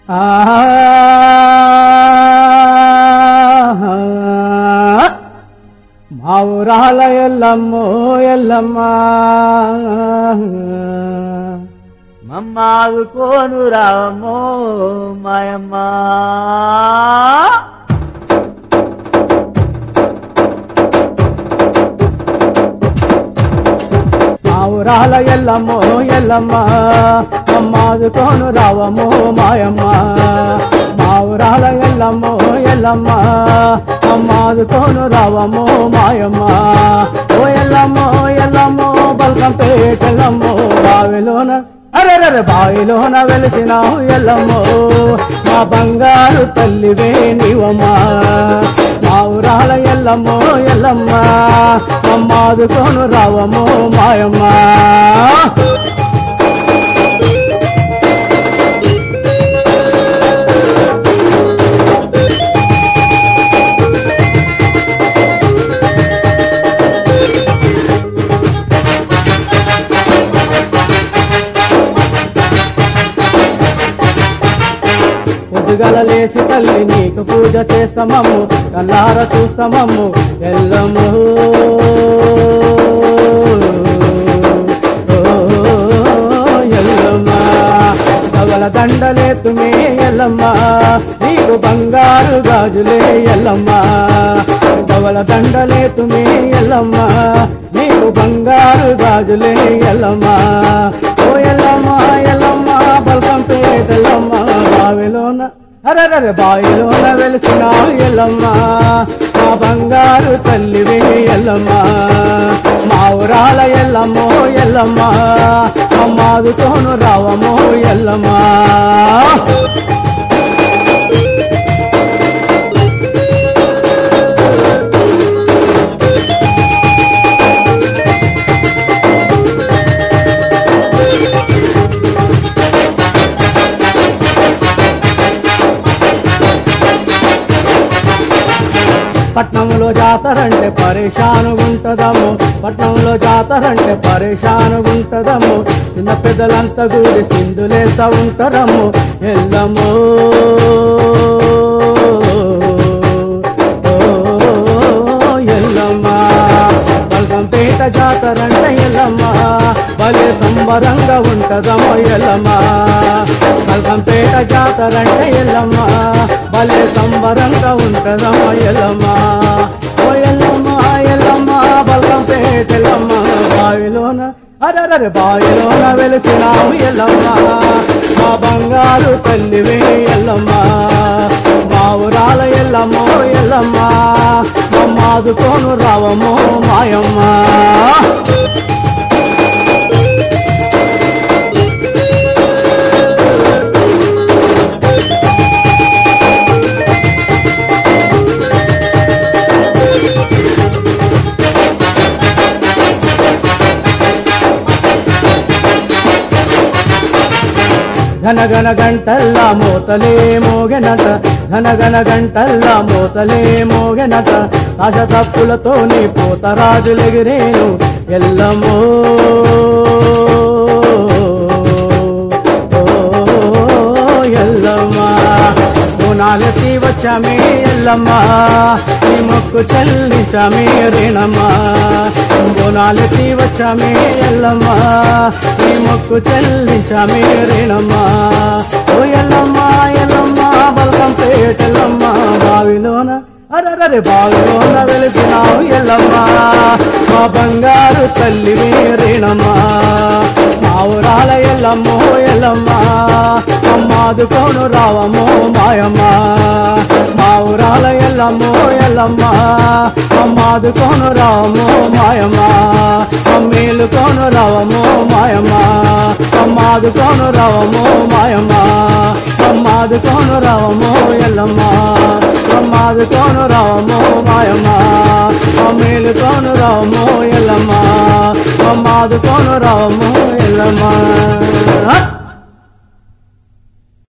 మా ఊరాల ఎల్లమ్మో ఎల్లమ్మ మమ్మాదు కోను రావమ్మో మాయమ్మ మా ఊరాల ఎల్లమ్మో ఎల్లమ్మ మమ్మాదు కోను రావమ్మో మాయమ్మ మా ఊరాల ఎల్లమ్మో ఎల్లమ్మ మమ్మాదు కోను రావమ్మో మాయమ్మ ఓ ఎల్లమ్మో ఎల్లమ్మో బల్కంపేట ఎల్లమ్మో బావిలోన అరెరె బావిలోన వెలిసినావు ఎల్లమ్మో మా బంగారు తల్లివే నీవమ్మా మా ఊరాల ఎల్లమ్మో ఎల్లమ్మ మమ్మాదు కోను రావమ్మో మాయమ్మ పొద్దుగల లేసి తల్లి నీకు పూజ చేస్తామమ్ము కల్లార చూస్తామమ్ము ఎల్లమ్ము ఎల్లమ్మ పగల దండలేతుమే ఎల్లమ్మ నీకు బంగారు గాజులే ఎల్లమ్మ పగల దండలేతుమే ఎల్లమ్మ నీకు బంగారు గాజులే ఎల్లమ్మ ఓ ఎల్లమ్మ ఎల్లమ్మ బల్కంపేట ఎల్లమ్మ బావిలోన అరెరె బావిలోన వెలిసినావు ఎల్లమ్మ మా బంగారు తల్లివే ఎల్లమ్మ మా ఊరాల ఎల్లమ్మో ఎల్లమ్మ మమ్మాదు కోను రావమ్మో ఎల్లమ్మ పట్నంలో జాతరంటే పరేషానుగుంటదమ్ము పట్నంలో జాతరంటే పరేషానుగుంటదమ్ము చిన్న పెద్దలంతా కూడి సింధులేస్తా ఉంటారమ్ము ఎల్లమ్మో ఎల్లమ్మ బల్కంపేట జాతరంటే ఎల్లమ్మ భలే సంబరంగా ఉంటదమ్మో ఎల్లమ్మ బల్కంపేట జాతరంటే ఎల్లమ్మ భలే సంబరంగా ఉంటదమ్మో ఎల్లమ్మ ఓ ఎల్లమ్మ ఎల్లమ్మ బల్కంపేట ఎల్లమ్మ బావిలోన అరెరె బావిలోన వెలిసినావు ఎల్లమ్మ మా బంగారు తల్లివే ఎల్లమ్మ మా ఊరాల ఎల్లమ్మో ఎల్లమ్మ మమ్మాదు కోను రావమ్మో మాయమ్మ ఘనగన గంటల్లా మోతలే మోగెనట ఘనగన గంటల్లా మోతలే మోగెనట ఆశ తప్పులతో నీ పోతరాజులెగిరేను ఎల్లమ్మో ఎల్లమ్మ బోనాలెత్తి వచ్చామే ఎల్లమ్మ నీ మొక్కు చెల్లించామే రేణమ్మ బోనాలెత్తి వచ్చామే ఎల్లమ్మ నీ మొక్కు చెల్లించామే రేణమ్మ ఓ ఎల్లమ్మ ఎల్లమ్మ బల్కంపేట ఎల్లమ్మ బావిలోన అరెరె బావిలోన వెలిసినావు ఎల్లమ్మ మా బంగారు తల్లివే రేణమ్మ మా ఊరాల ఎల్లమ్మో ఎల్లమ్మ మమ్మాదు కోను రావమ్మో మాయమ్మ మా ఊరాల ఎల్లమ్మో ఎల్లమ్మ మమ్మాదు కోను రావమ్మో మాయమ్మ మమ్మేలు కోను రావమ్మో మాయమ్మ మమ్మాదు కోను రావమ్మో మాయమ్మ మమ్మాదు కోను రావమ్మో ఎల్లమ్మ మమ్మాదు కోను రావమ్మో మాయమ్మ మమ్మేలు కోను రావమ్మో ఎల్లమ్మ మమ్మాదు కోను రావమ్మో ఎల్లమ్మ